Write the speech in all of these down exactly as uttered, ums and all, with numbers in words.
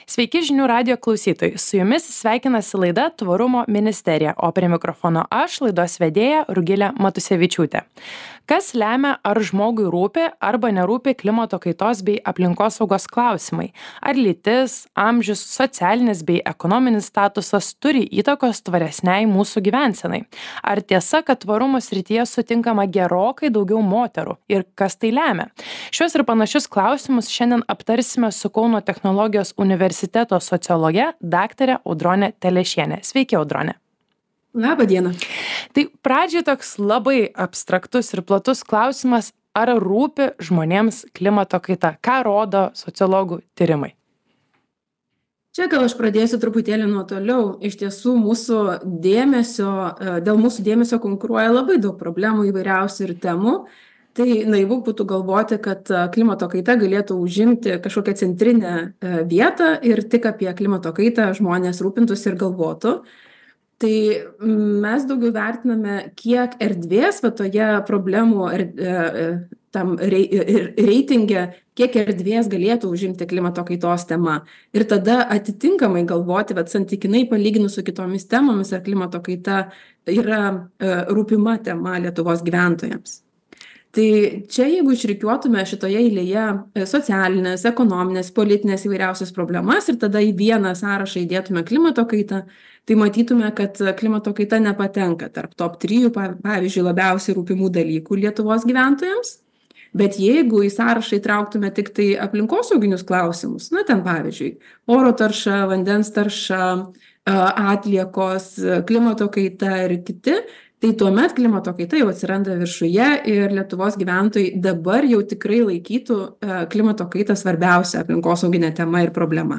Sveiki žinių radijo klausytojai. Su jumis sveikinasi laida Tvarumo ministerija, o prie mikrofono aš, laidos vedėja Rugilė Matusevičiūtė. Kas lemia, ar žmogui rūpi arba nerūpi klimato kaitos bei aplinkosaugos klausimai? Ar lytis, amžius, socialinis bei ekonominis statusas turi įtakos tvaresniai mūsų gyvensenai? Ar tiesa, kad tvarumo srityje sutinkama gerokai daugiau moterų ir kas tai lemia? Šios ir panašius klausimus šiandien aptarsime su Kauno technologijos universiteto sociologe daktare Audrone Telešiene. Sveiki, Audrone. Labą dieną. Tai pradžiai toks labai abstraktus ir platus klausimas, ar rūpi žmonėms klimato kaita? Ką rodo sociologų tyrimai? Čia gal aš pradėsiu truputėlį nuo toliau. Iš tiesų mūsų dėmesio, dėl mūsų dėmesio konkuruoja labai daug problemų įvairiausių ir temų. Tai naivu būtų galvoti, kad klimato kaita galėtų užimti kažkokią centrinę vietą ir tik apie klimato kaitą žmonės rūpintųsi ir galvotų. Tai mes daugiau vertiname, kiek erdvės va toje problemų er, tam reitinge, kiek erdvės galėtų užimti klimato kaitos tema. Ir tada atitinkamai galvoti, bet santykinai palyginus su kitomis temomis, ar klimato kaita yra rūpima tema Lietuvos gyventojams. Tai čia, jeigu išrikiuotume šitoje eilėje socialinės, ekonominės, politinės įvairiausias problemas ir tada į vieną sąrašą įdėtume klimato kaitą, tai matytume, kad klimato kaita nepatenka tarp top trijų, pavyzdžiui, labiausiai rūpimų dalykų Lietuvos gyventojams. Bet jeigu į sąrašą įtrauktume tik tai aplinkosauginius klausimus, na ten pavyzdžiui, oro tarša, vandens tarša, atliekos, klimato kaita ir kiti, tai tuomet klimato kaita jau atsiranda viršuje ir Lietuvos gyventojai dabar jau tikrai laikytų klimato kaitą svarbiausia aplinkosauginė tema ir problema.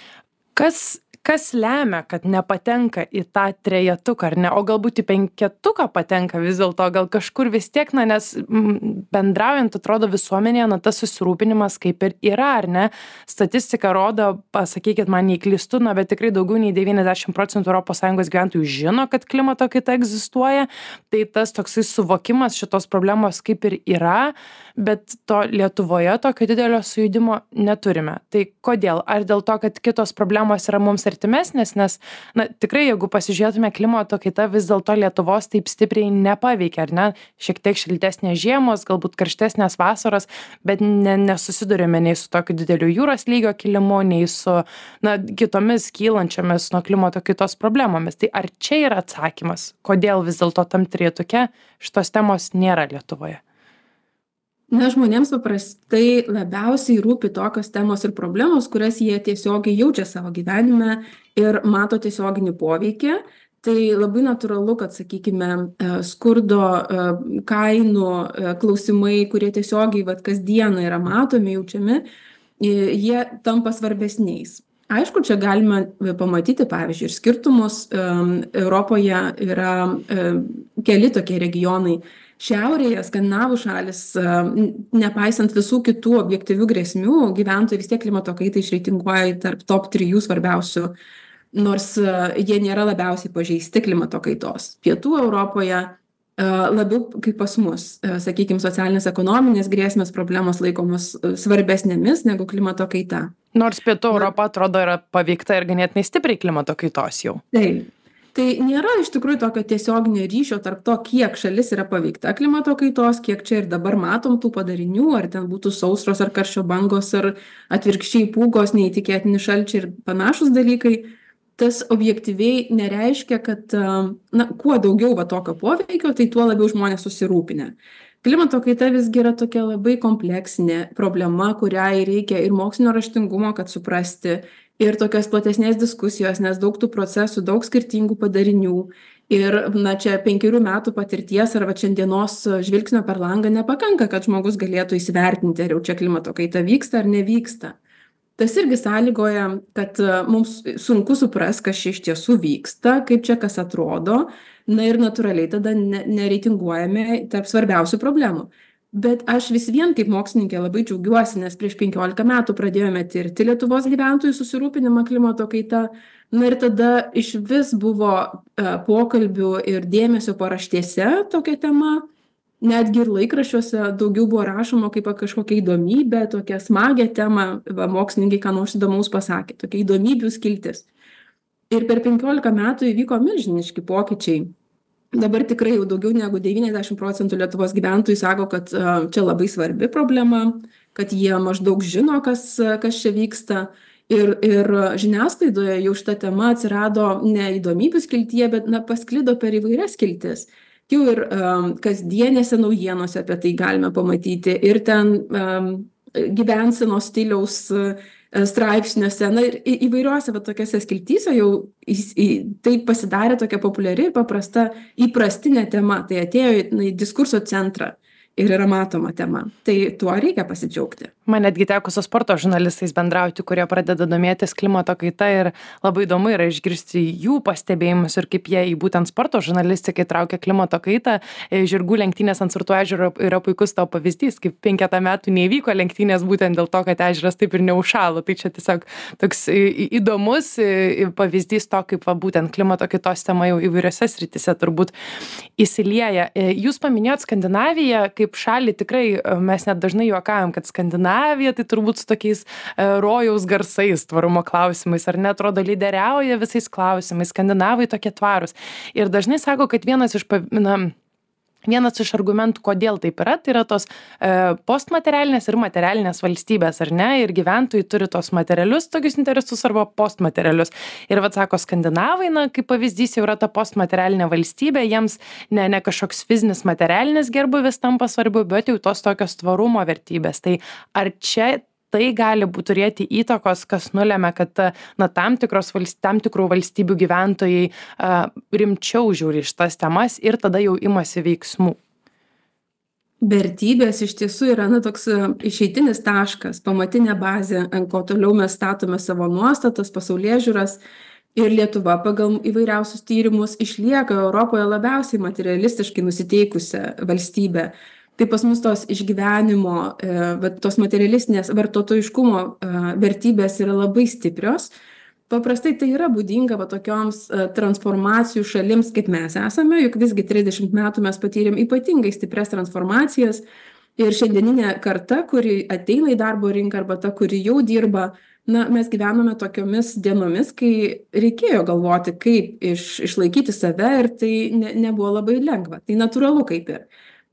Kas, kas lemia, kad nepatenka į tą trejetuką, ar ne? O galbūt į penketuką patenka vis dėlto, gal kažkur vis tiek, na, nes bendraujant, atrodo visuomenėje, na, tas susirūpinimas kaip ir yra, ar ne? Statistika rodo, pasakykit man neįklystu, na, bet tikrai daugiau nei devyniasdešimt procentų Europos Sąjungos gyventojų žino, kad klimato kaita egzistuoja, tai tas toksai suvokimas šitos problemos kaip ir yra, bet to Lietuvoje tokio didelio sujudimo neturime. Tai kodėl? Ar dėl to, kad kitos problemos yra mums artimesnės, nes, na, tikrai, jeigu pasižiūrėtume, klimato kaita vis dėlto Lietuvos taip stipriai nepaveikia, ar ne? Šiek tiek šiltesnės žiemos, galbūt karštesnės vasaros, bet ne, nesusidurėme nei su tokiu dideliu jūros lygio kilimu, nei su, na, kitomis kylančiomis nuo klimato kaitos problemomis. Tai ar čia yra atsakymas, kodėl vis dėlto tam trejetuke šitos temos nėra Lietuvoje? Na, žmonėms paprastai labiausiai rūpi tokios temos ir problemos, kurias jie tiesiogiai jaučia savo gyvenime ir mato tiesioginį poveikį. Tai labai natūralu, kad, sakykime, skurdo, kainų klausimai, kurie tiesiogiai vat, kasdieną yra matomi, jaučiami, jie tampa svarbesniais. Aišku, čia galime pamatyti, pavyzdžiui, ir skirtumus. Europoje yra keli tokie regionai. Šiaurėje, skandinavų šalis, nepaisant visų kitų objektyvių grėsmių, gyventojai vis tiek klimato kaitą išreitinguoja tarp top trijų svarbiausių, nors jie nėra labiausiai pažeisti klimato kaitos. Pietų Europoje labiau kaip pas mus, sakykime, socialinės ekonominės grėsmės problemos laikomos svarbesnėmis negu klimato kaita. Nors Pietų Europa atrodo yra paveikta ir ganėtinai stipriai klimato kaitos jau. Taip. Tai nėra iš tikrųjų tokio tiesioginio ryšio tarp to, kiek šalis yra paveikta klimato kaitos, kiek čia ir dabar matom tų padarinių, ar ten būtų sausros, ar karščio bangos, ar atvirkščiai pūgos, neįtikėtini šalčiai ir panašus dalykai. Tas objektyviai nereiškia, kad na, kuo daugiau va tokio poveikio, tai tuo labiau žmonės susirūpinę. Klimato kaita visgi yra tokia labai kompleksinė problema, kuriai reikia ir mokslinio raštingumo, kad suprasti, ir tokios platesnės diskusijos, nes daug tų procesų, daug skirtingų padarinių. Ir na, čia penkerių metų patirties arba šiandienos žvilgsnio per langą nepakanka, kad žmogus galėtų įsivertinti, ar jau čia klimato kaita vyksta ar nevyksta. Tas irgi sąlygoja, kad mums sunku supras, kas čia iš tiesų vyksta, kaip čia kas atrodo, na ir natūraliai tada nereitinguojame tarp svarbiausių problemų. Bet aš vis vien kaip mokslininkė labai džiaugiuosi, nes prieš penkiolika metų pradėjome tirti Lietuvos gyventojų susirūpinimą klimato kaita. Na ir tada iš vis buvo pokalbių ir dėmesio paraštėse tokia tema. netgi ir laikraščiuose daugiau buvo rašoma kaip apie kažkokią įdomybę, tokią smagią temą, va, mokslininkai ką nors įdomaus pasakė, tokia įdomybių skiltis. Ir per penkiolika metų įvyko milžiniški pokyčiai. Dabar tikrai jau daugiau negu devyniasdešimt procentų Lietuvos gyventojų sako, kad uh, čia labai svarbi problema, kad jie maždaug žino, kas, kas čia vyksta. Ir, ir žiniasklaidoje jau šita tema atsirado ne įdomybių skiltyje, bet na, pasklido per įvairias skiltis. Jau ir um, kasdienėse naujienose apie tai galime pamatyti, ir ten um, gyvensenos stiliaus uh, straipsniuose, na ir į, įvairiuose va, tokiose skiltyse jau į, į, tai pasidarė tokia populiari ir paprasta įprastinė tema, tai atėjo į, na, į diskurso centrą ir yra matoma tema. Tai tuo reikia pasidžiaugti. Man netgi teko su sporto žurnalistais bendrauti, kurie pradeda domėtis klimato kaita, ir labai įdomu yra išgirsti jų pastebėjimus ir kaip jie į būtent sporto žurnalistiką įtraukia klimato kaitą. Žirgų lenktynės ant Sartų ežero yra puikus tavo pavyzdys, kaip penketą metų neįvyko lenktynės būtent dėl to, kad ežeras taip ir neužšalo. Tai čia tiesiog toks įdomus pavyzdys to, kaip va, būtent klimato kaitos tema jau įvairiose srityse turbūt įsilieja. Jūs paminėjot Skandinaviją kaip šalį, tikrai mes net dažnai juokaujam, kad Skandinavija tai turbūt su tokiais rojaus garsais tvarumo klausimais, ar ne, atrodo lyderiauja visais klausimais, skandinavai tokie tvarūs. Ir dažnai sako, kad vienas iš, na, vienas iš argumentų, kodėl taip yra, tai yra tos e, postmaterialinės ir materialinės valstybės, ar ne, ir gyventojai turi tos materialius tokius interesus arba postmaterialius. Ir vat sako, skandinavai, na, kaip pavyzdys, jau yra ta postmaterialinė valstybė, jiems ne, ne kažkoks fizinis materialinis gerbūvis tampa svarbu, bet jau tos tokios tvarumo vertybės. Tai ar čia tai gali būt turėti įtakos, kas nulėmė, kad na, tam, tikros, tam tikrų valstybių gyventojai a, rimčiau žiūri šitas temas ir tada jau imasi veiksmų? Vertybės iš tiesų yra na, toks išeitinis taškas, pamatinė bazė, ant ko toliau mes statome savo nuostatas, pasaulėžiūras. Ir Lietuva pagal įvairiausius tyrimus išlieka Europoje labiausiai materialistiškai nusiteikusią valstybę. Tai pas mus tos išgyvenimo, tos materialistinės vartotojiškumo vertybės yra labai stiprios. Paprastai tai yra būdinga va, tokioms transformacijų šalims, kaip mes esame, juk visgi trisdešimt metų mes patyrėm ypatingai stiprias transformacijas ir šiandieninė karta, kuri ateina į darbo rinką arba ta, kuri jau dirba, na, mes gyvename tokiomis dienomis, kai reikėjo galvoti, kaip iš, išlaikyti save ir tai ne, nebuvo labai lengva. Tai natūralu kaip ir.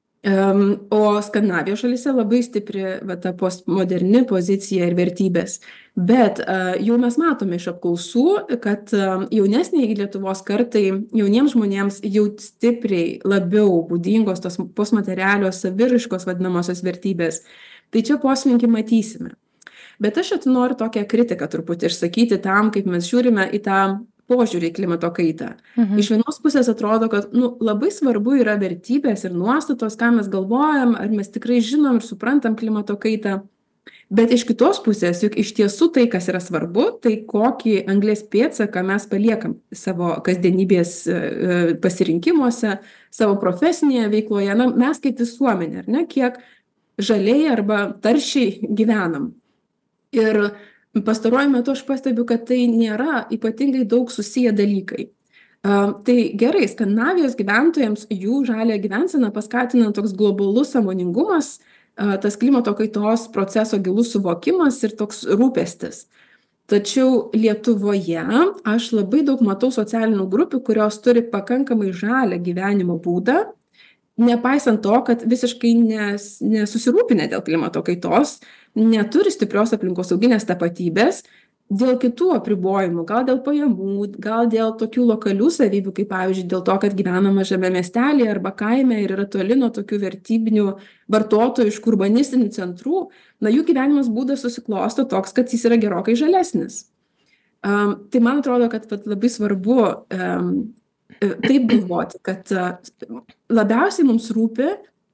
Um, o Skandinavijos šalyse labai stipri va, ta postmoderni pozicija ir vertybės. Bet uh, jau mes matome iš apklausų, kad uh, jaunesniai Lietuvos kartai, jauniems žmonėms jau stipriai labiau būdingos tos postmaterialios saviraiškos vadinamosios vertybės. Tai čia poslinkį matysime. Bet aš čia noriu tokią kritiką truputį išsakyti tam, kaip mes žiūrime į tą požiūrį į klimato kaitą. Mhm. Iš vienos pusės atrodo, kad nu, labai svarbu yra vertybės ir nuostatos, ką mes galvojam, ar mes tikrai žinom ir suprantam klimato kaitą. Bet iš kitos pusės, juk iš tiesų tai, kas yra svarbu, tai kokį anglies pėdsaką mes paliekam savo kasdienybės pasirinkimuose, savo profesinėje veikloje. Na, mes kaip visuomenė, ar ne, kiek žaliai arba taršiai gyvenam. Ir pastaruoju metu aš pastebiu, kad tai nėra ypatingai daug susiję dalykai. Uh, tai gerai, Skandinavijos gyventojams jų žalią gyvenseną paskatina toks globalus sąmoningumas, uh, tas klimato kaitos proceso gilus suvokimas ir toks rūpestis. Tačiau Lietuvoje aš labai daug matau socialinių grupių, kurios turi pakankamai žalią gyvenimo būdą, nepaisant to, kad visiškai nes, nesusirūpinę dėl klimato kaitos, neturi stiprios aplinkosauginės tapatybės dėl kitų apribojimų, gal dėl pajamų, gal dėl tokių lokalių savybių, kaip pavyzdžiui dėl to, kad gyvena mažame miestelėje arba kaime ir yra toli nuo tokių vertybinių vartotojiškų urbanistinių centrų, na jų gyvenimas būdas susiklosto toks, kad jis yra gerokai žalesnis. Um, tai man atrodo, kad vat, labai svarbu um, taip galvoti, kad uh, labiausiai mums rūpi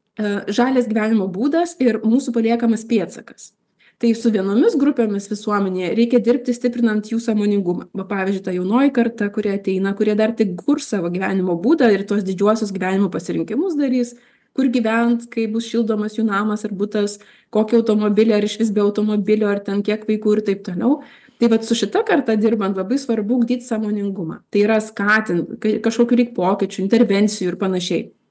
žalias gyvenimo būdas ir mūsų paliekamas pėdsakas. Tai su vienomis grupėmis visuomenėje reikia dirbti stiprinant jų sąmoningumą. Va, pavyzdžiui, ta jaunoji karta, kurie ateina, kurie dar tik kurs savo gyvenimo būdą ir tos didžiuosius gyvenimo pasirinkimus darys, kur gyvent, kai bus šildomas jų namas ar butas, kokį automobilį ar iš vis be automobilio, ar ten kiek vaikų ir taip toliau. Tai vat su šita karta dirbant labai svarbu ugdyti sąmoningumą. Tai yra skatinti kažkokių reik pokyčių, intervencijų ir panašiai.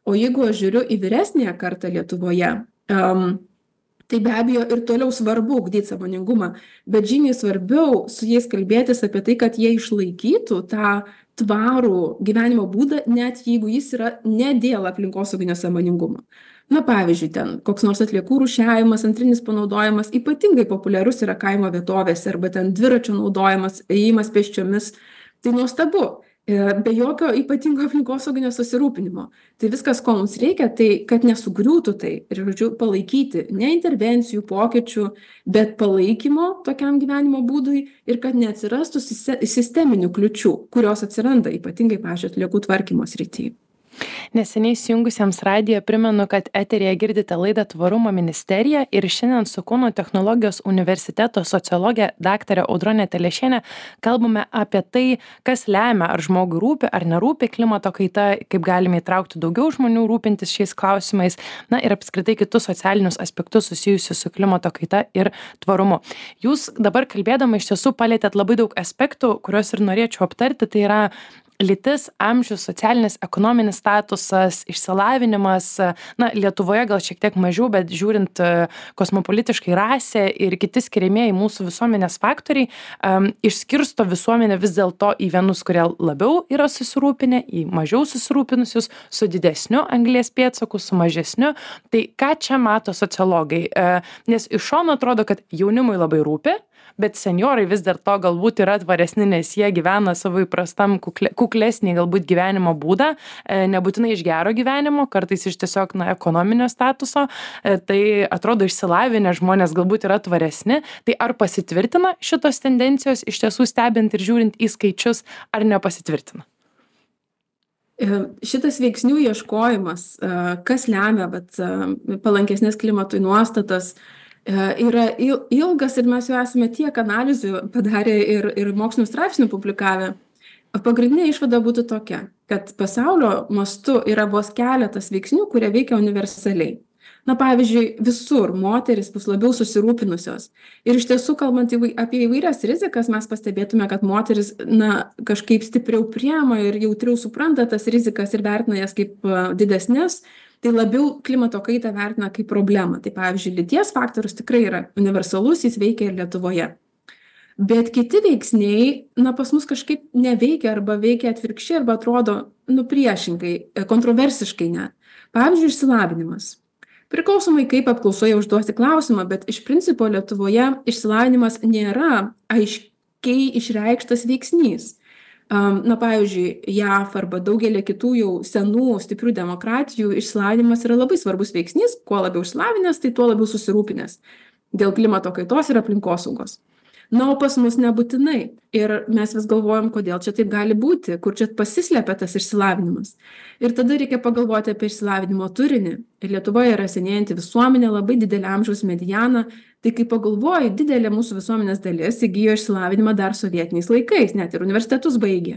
O jeigu aš žiūriu į vyresnėją kartą Lietuvoje, um, tai be abejo ir toliau svarbu ugdyti sąmoningumą, bet žymiai svarbiau su jais kalbėtis apie tai, kad jie išlaikytų tą tvarų gyvenimo būdą, net jeigu jis yra ne dėl aplinkosauginio sąmoningumo. Na pavyzdžiui, ten koks nors atliekų rūšiavimas, antrinis panaudojimas ypatingai populiarus yra kaimo vietovėse, arba ten dviračio naudojimas, ėjimas pėsčiomis. Tai nuostabu, be jokio ypatingo aplinkosauginio susirūpinimo. Tai viskas, ko mums reikia, tai kad nesugriūtų tai ir, žodžiu, palaikyti ne intervencijų, pokyčių, bet palaikymo tokiam gyvenimo būdui ir kad neatsirastų sisteminių kliučių, kurios atsiranda ypatingai, pavyzdžiui, atliekų tvarkymo srityje. Neseniai įsijungusiems radiją primenu, kad eteryje girdite laidą Tvarumo ministerija ir šiandien su Kauno technologijos universiteto sociologė daktarė Audronė Telešienė kalbame apie tai, kas lemia, ar žmogui rūpi ar nerūpi klimato kaita, kaip galime įtraukti daugiau žmonių rūpintis šiais klausimais, na ir apskritai kitus socialinius aspektus susijusius su klimato kaita ir tvarumu. Jūs dabar kalbėdama iš tiesų palėtėt labai daug aspektų, kuriuos ir norėčiau aptarti, tai yra lytis, amžius, socialinis, ekonominis statusas, išsilavinimas, na, Lietuvoje gal šiek tiek mažiau, bet žiūrint kosmopolitiškai rasė ir kiti skiriamieji mūsų visuomenės faktoriai, um, išskirsto visuomenę vis dėlto į vienus, kurie labiau yra susirūpinę, į mažiau susirūpinusius, su didesniu anglies pėdsaku, su mažesniu. Tai ką čia mato sociologai? Nes iš šono atrodo, kad jaunimui labai rūpi, bet senjorai vis dar to galbūt yra tvaresni, nes jie gyvena savo įprastam kukle, kuklesnį galbūt gyvenimo būdą, nebūtinai iš gero gyvenimo, kartais iš tiesiog na, ekonominio statuso, tai atrodo išsilavinę žmonės galbūt yra tvaresni. Tai ar pasitvirtina šitos tendencijos iš tiesų stebint ir žiūrint į skaičius, ar nepasitvirtina? Šitas veiksnių ieškojimas, kas lemia bet, palankesnės klimatui nuostatas, yra ilgas ir mes jau esame tiek analizių padarę ir, ir mokslinių straipsnių publikavę. Pagrindinė išvada būtų tokia, kad pasaulio mastu yra vos keletas veiksnių, kurie veikia universaliai. Na, pavyzdžiui, visur moteris bus labiau susirūpinusios. Ir iš tiesų, kalbant apie įvairias rizikas, mes pastebėtume, kad moteris na, kažkaip stipriau priema ir jautriau supranta tas rizikas ir vertina jas kaip didesnės. Tai labiau klimato kaitą vertina kaip problemą. Tai pavyzdžiui, lyties faktorius tikrai yra universalus, jis veikia ir Lietuvoje. Bet kiti veiksniai, na, pas mus kažkaip neveikia arba veikia atvirkščiai arba atrodo, nu, priešingai, kontroversiškai net. Pavyzdžiui, išsilavinimas. Priklausomai kaip apklausoje užduosi klausimą, bet iš principo Lietuvoje išsilavinimas nėra aiškiai išreikštas veiksnys. Na, pavyzdžiui, J A V arba daugelį kitų jau senų, stiprių demokratijų išsilavinimas yra labai svarbus veiksnys, kuo labiau išsilavinęs, tai tuo labiau susirūpinęs dėl klimato kaitos ir aplinkosaugos. Na, o pas mus nebūtinai. Ir mes vis galvojam, kodėl čia taip gali būti, kur čia pasislepia tas išsilavinimas. Ir tada reikia pagalvoti apie išsilavinimo turinį. Ir Lietuvoje yra senėjanti visuomenė, labai didelė amžiaus mediana. Tai kai pagalvoji, didelė mūsų visuomenės dalis įgijo išsilavinimą dar sovietiniais laikais, net ir universitetus baigė.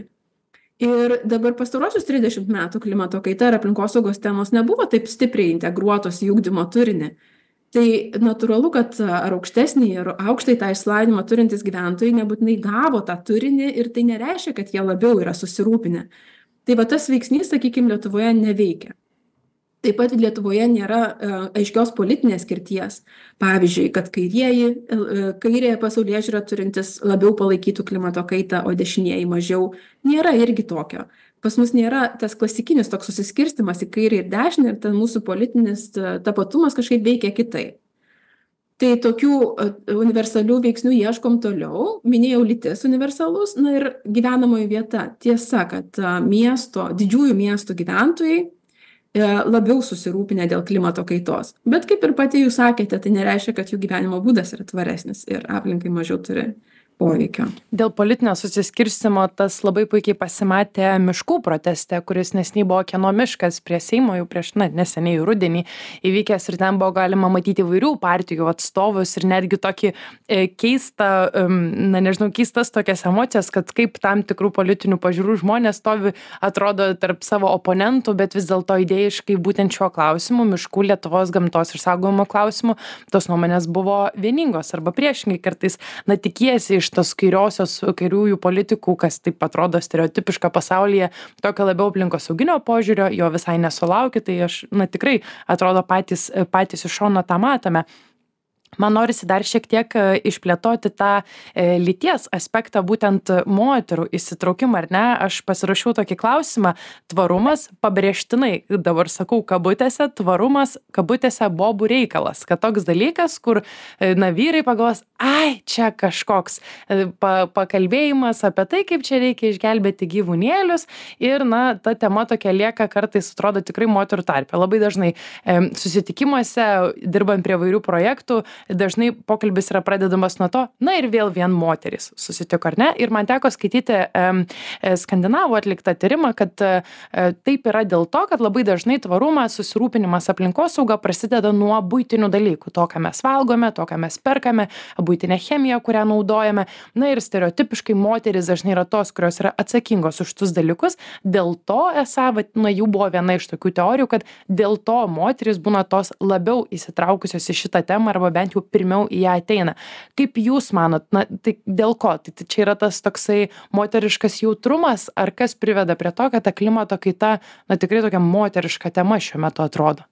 Ir dabar pastarosius trisdešimt metų klimato kaita ir aplinkosaugos temos nebuvo taip stipriai integruotos į ugdymo turinį. Tai natūralu, kad ar aukštesnį, ar aukštai tą išsilavinimą turintys gyventojai nebūtinai gavo tą turinį ir tai nereiškia, kad jie labiau yra susirūpinę. Tai va tas veiksnys, sakykime, Lietuvoje neveikia. Taip pat Lietuvoje nėra aiškios politinės skirties. Pavyzdžiui, kad kairieji, kairėje pasaulėžiūra turintis labiau palaikytų klimato kaitą, o dešinieji mažiau. Nėra irgi tokio. Pas mus nėra tas klasikinis toks susiskirstimas į kairę ir dešinę ir ten mūsų politinis tapatumas kažkaip veikia kitaip. Tai tokių universalių veiksnių ieškom toliau. Minėjau lytis universalus, na ir gyvenamoji vieta. Tiesa, kad miesto, didžiųjų miestų gyventojai labiau susirūpinę dėl klimato kaitos. Bet kaip ir pati jūs sakėte, tai nereiškia, kad jų gyvenimo būdas yra tvaresnis ir aplinkai mažiau turi poveikio. Dėl politinio susiskirstimo tas labai puikiai pasimatė miškų proteste, kuris neseniai buvo Kieno miškas prie Seimo, jau prieš, na, neseniai rudenį įvykęs ir ten buvo galima matyti įvairių partijų atstovus ir netgi tokį e, keistą, um, na, nežinau, keistas tokias emocijas, kad kaip tam tikrų politinių pažiūrų žmonės stovi, atrodo, tarp savo oponentų, bet vis dėlto idėjiškai būtent šiuo klausimu, miškų Lietuvos gamtos išsaugojimo klausimu, tos nuomonės buvo vieningos arba priešingai kartais, na, tikiesi iš iš tos kairiosios, kairiųjų politikų, kas taip atrodo stereotipiška pasaulyje, tokio labiau aplinkosauginio požiūrio, jo visai nesulaukia, tai aš, na tikrai, atrodo patys, patys iš šono tą matome. Man norisi dar šiek tiek išplėtoti tą e, lyties aspektą, būtent moterų įsitraukimą, ar ne? Aš pasirašiau tokį klausimą, tvarumas, pabrėžtinai, dabar sakau kabutėse, tvarumas, kabutėse bobų reikalas, kad toks dalykas, kur, na, vyrai pagalvos, ai, čia kažkoks pa, pakalbėjimas apie tai, kaip čia reikia išgelbėti gyvūnėlius ir, na, ta tema tokia lieka kartais, atrodo, tikrai moterų tarpe. Labai dažnai e, susitikimuose, dirbant prie vairių projektų, dažnai pokalbis yra pradedamas nuo to, na ir vėl vien moterys susitiko, ar ne? Ir man teko skaityti um, skandinavų atliktą tyrimą, kad uh, taip yra dėl to, kad labai dažnai tvarumas, susirūpinimas aplinkosauga prasideda nuo buitinių dalykų, to, ką mes valgome, to, ką mes perkame, buitinė chemija, kurią naudojame. Na ir stereotipiškai moterys dažnai yra tos, kurios yra atsakingos už tus dalykus. Dėl to, esą, va, na, jų buvo viena iš tokių teorijų, kad dėl to moterys būna tos labiau įsitraukusios į šitą temą arba bent jau pirmiau į ją ateina. Kaip jūs manot, na, tai dėl ko? Tai, tai čia yra tas toksai moteriškas jautrumas, ar kas priveda prie to, kad ta klimato kaita, na, tikrai tokia moteriška tema šiuo metu atrodo?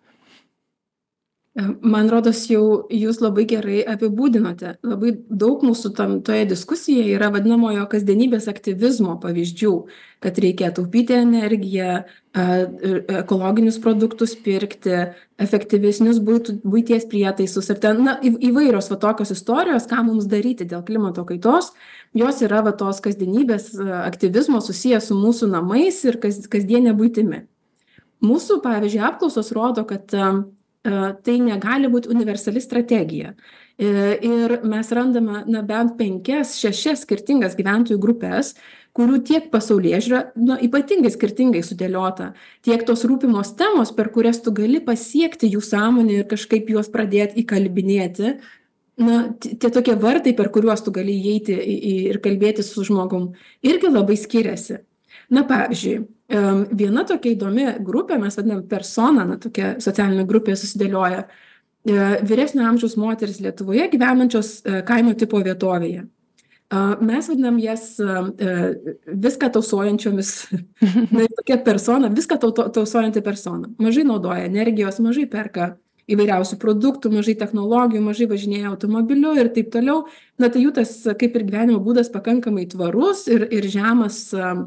Man rodos, jau jūs labai gerai apibūdinote. Labai daug mūsų tam, toje diskusijoje yra vadinamojo kasdienybės aktyvizmo pavyzdžių, kad reikia taupyti energiją, ekologinius produktus pirkti, efektyvesnius buities prietaisus ir ten, na, įvairios va tokios istorijos, ką mums daryti dėl klimato kaitos, jos yra va tos kasdienybės aktyvizmo susijęs su mūsų namais ir kas, kasdienė buitimi. Mūsų, pavyzdžiui, apklausos rodo, kad tai negali būti universali strategija. Ir mes randame, na, bent penkias, šešias skirtingas gyventojų grupės, kurių tiek pasaulėžiūra, na, ypatingai skirtingai sudėliota, tiek tos rūpimos temos, per kurias tu gali pasiekti jų sąmonę ir kažkaip juos pradėti įkalbinėti. Na, tie tokie vartai, per kuriuos tu gali įeiti ir kalbėti su žmogum, irgi labai skiriasi. Na, pavyzdžiui, viena tokia įdomi grupė, mes vadinam persona, na, tokia socialinė grupė susidėlioja, vyresnio amžiaus moteris Lietuvoje gyvenančios kaimo tipo vietovėje. Mes vadinam jas viską tausojančiomis, na, tokia persona, viską tausojanti persona. Mažai naudoja energijos, mažai perka įvairiausių produktų, mažai technologijų, mažai važinėja automobiliu ir taip toliau. Na, tai jų tas, kaip ir gyvenimo būdas, pakankamai tvarus ir, ir žemas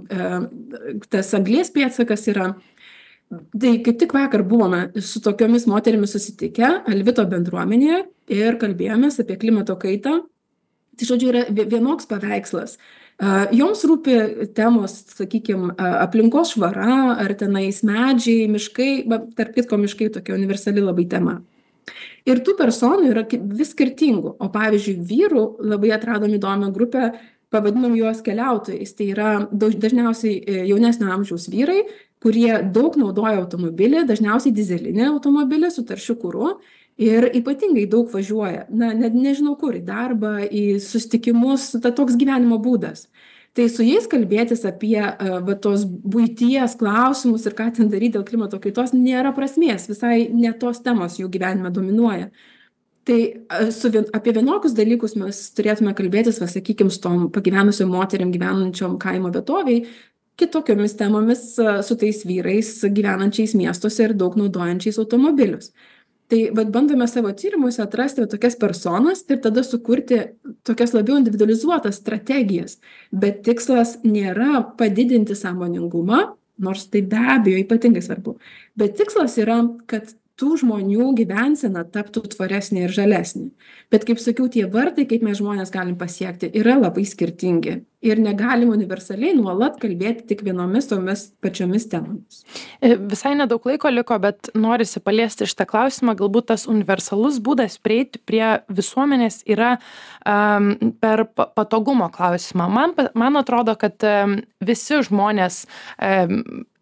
tas anglies pėdsakas yra. Tai kaip tik vakar buvome su tokiomis moterimis susitikę Alvito bendruomenėje ir kalbėjomės apie klimato kaitą. Tai, žodžiu, yra vienoks paveikslas. Joms rūpi temos, sakykime, aplinkos švara, ar tenais medžiai, miškai, tarp kitko miškai tokia universali labai tema. Ir tų personų yra vis skirtingų, o pavyzdžiui, vyrų labai atradom įdomią grupę, pavadinom juos keliautojais. Tai yra dažniausiai jaunesnio amžiaus vyrai, kurie daug naudoja automobilį, dažniausiai dizelinį automobilį su taršiu kuru. Ir ypatingai daug važiuoja, na, ne, nežinau kur, į darbą, į susitikimus, ta toks gyvenimo būdas. Tai su jais kalbėtis apie va, tos buities klausimus ir ką ten daryti dėl klimato kaitos nėra prasmės, visai ne tos temos jų gyvenime dominuoja. Tai su, apie vienokius dalykus mes turėtume kalbėtis, va, sakykime, su tom pagyvenusiom moteriam gyvenančiom kaimo vietoviai, kitokiomis temomis su tais vyrais gyvenančiais miestuose ir daug naudojančiais automobilius. Tai vat, bandome savo tyrimuose atrasti va, tokias personas ir tada sukurti tokias labiau individualizuotas strategijas. Bet tikslas nėra padidinti sąmoningumą, nors tai be abejo ypatingai svarbu. Bet tikslas yra, kad tų žmonių gyvensena taptų tvaresnė ir žalesnė. Bet, kaip sakiau, tie vartai, kaip mes žmonės galim pasiekti, yra labai skirtingi. Ir negalim universaliai nuolat kalbėti tik vienomis tomis pačiomis temomis. Visai nedaug laiko liko, bet norisi paliesti šitą klausimą. Galbūt tas universalus būdas prieiti prie visuomenės yra um, per patogumo klausimą. Man, man atrodo, kad um, visi žmonės um,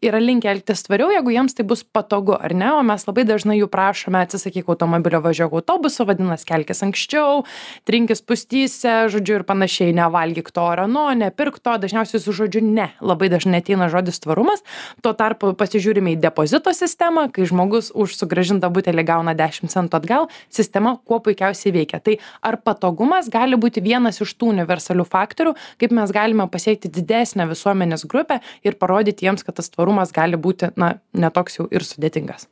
yra linkę elgtis tvariau, jeigu jiems tai bus patogu, ar ne? O mes labai dažnai jų prašome atsisakyk automobilio, važiuok autobusu, vadinasi, kelkis anksčiau, trinkis pustyse, žodžiu, ir panašiai, nevalgyk to ar ano, nepirk to, dažniausiai su žodžiu ne. Labai dažnai ateina žodis tvarumas. Tuo tarpu pasižiūrime į depozito sistemą, kai žmogus už sugrąžintą butelį gauna dešimt centų atgal, sistema kuo puikiausiai veikia. Tai ar patogumas gali būti vienas iš tų universalių faktorių, kaip mes galime pasiekti didesnę visuomenės grupę ir parodyti jiems, kad tas tvarumas gali būti, na, netoks jau ir sudėtingas.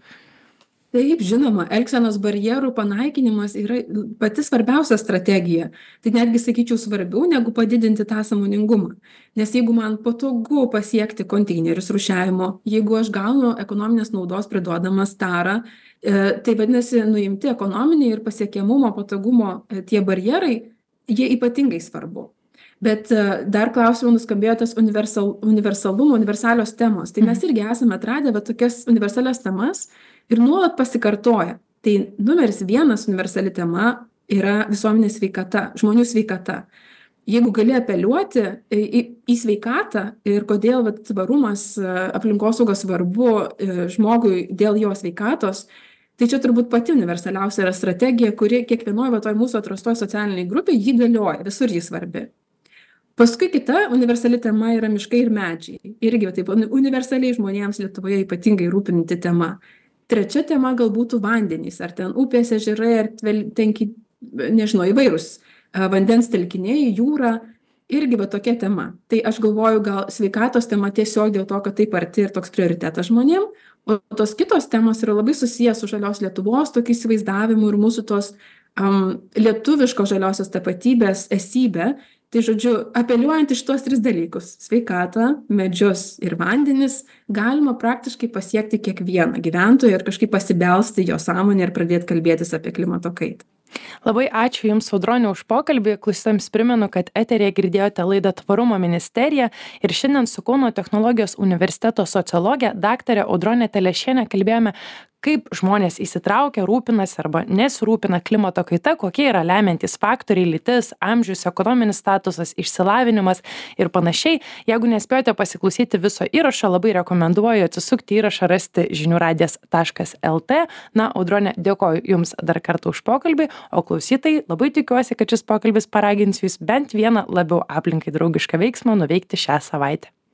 Taip, žinoma, elgsenos barjerų panaikinimas yra pati svarbiausia strategija. Tai netgi, sakyčiau, svarbiau negu padidinti tą sąmoningumą. Nes jeigu man patogu pasiekti konteinerius rūšiavimo, jeigu aš gaunu ekonominės naudos priduodamas tarą, tai vadinasi, nuimti ekonominiai ir pasiekiamumo, patogumo tie barjerai, jie ypatingai svarbu. Bet dar klausimų nuskambėjo tas universal, universalumo, universalios temos. Tai mes irgi esame atradę va, tokias universalias temas ir nuolat pasikartoja. Tai numeris vienas universali tema yra visuomenės sveikata, žmonių sveikata. Jeigu gali apeliuoti į, į sveikatą ir kodėl va, tvarumas, aplinkosaugos svarbu žmogui dėl jo sveikatos, tai čia turbūt pati universaliausia yra strategija, kuri kiekvienoje va, toj mūsų atrastoje socialiniai grupiai jį galioja, visur jį svarbi. Paskui kita universali tema yra miškai ir medžiai. Irgi taip, universaliai žmonėms Lietuvoje ypatingai rūpinti tema. Trečia tema gal būtų vandenys, ar ten upės, ežerai, ar tenki, nežinau, įvairūs vandens telkiniai, jūra, irgi va tokia tema. Tai aš galvoju, gal sveikatos tema tiesiog dėl to, kad taip arti ir toks prioritetas žmonėm, o tos kitos temos yra labai susijęs su žalios Lietuvos tokiu įsivaizdavimu ir mūsų tos um, lietuviškos žaliosios tapatybės esybė. Tai žodžiu, apeliuojant iš tuos tris dalykus - sveikatą, medžius ir vandenis, galima praktiškai pasiekti kiekvieną gyventoją ir kažkaip pasibelsti jo sąmonę ir pradėti kalbėtis apie klimato kaitą. Labai ačiū Jums, Audrone, už pokalbį. Klausytojams primenu, kad eteryje girdėjote laidą Tvarumo ministerija ir šiandien su Kauno technologijos universiteto sociologė daktare Audrone Telešiene kalbėjome, kaip žmonės įsitraukia, rūpinasi arba nesirūpina klimato kaita, kokie yra lemiantys faktoriai, lytis, amžius, ekonominis statusas, išsilavinimas ir panašiai. Jeigu nespėjote pasiklausyti viso įrašo, labai rekomenduoju atsisukti įrašą rasti žinių radijas taškas lt. Na, Audrone, dėkoju Jums dar kartą už pokalbį, o klausytojai, labai tikiuosi, kad šis pokalbis paragins Jūs bent vieną labiau aplinkai draugišką veiksmą nuveikti šią savaitę.